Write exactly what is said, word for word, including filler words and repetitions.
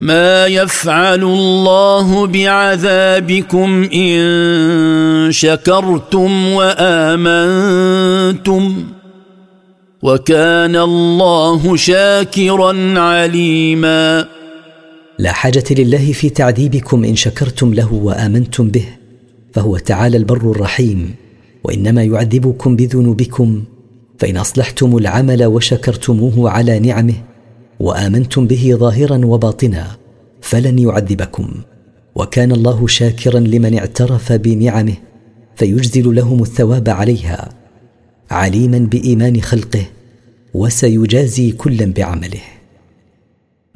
ما يفعل الله بعذابكم إن شكرتم وآمنتم وكان الله شاكرا عليما. لا حاجة لله في تعذيبكم إن شكرتم له وآمنتم به، فهو تعالى البر الرحيم، وإنما يعذبكم بذنوبكم فإن أصلحتم العمل وشكرتموه على نعمه وآمنتم به ظاهرا وباطنا فلن يعذبكم، وكان الله شاكرا لمن اعترف بنعمه فيجزل لهم الثواب عليها، عليما بإيمان خلقه وسيجازي كلا بعمله.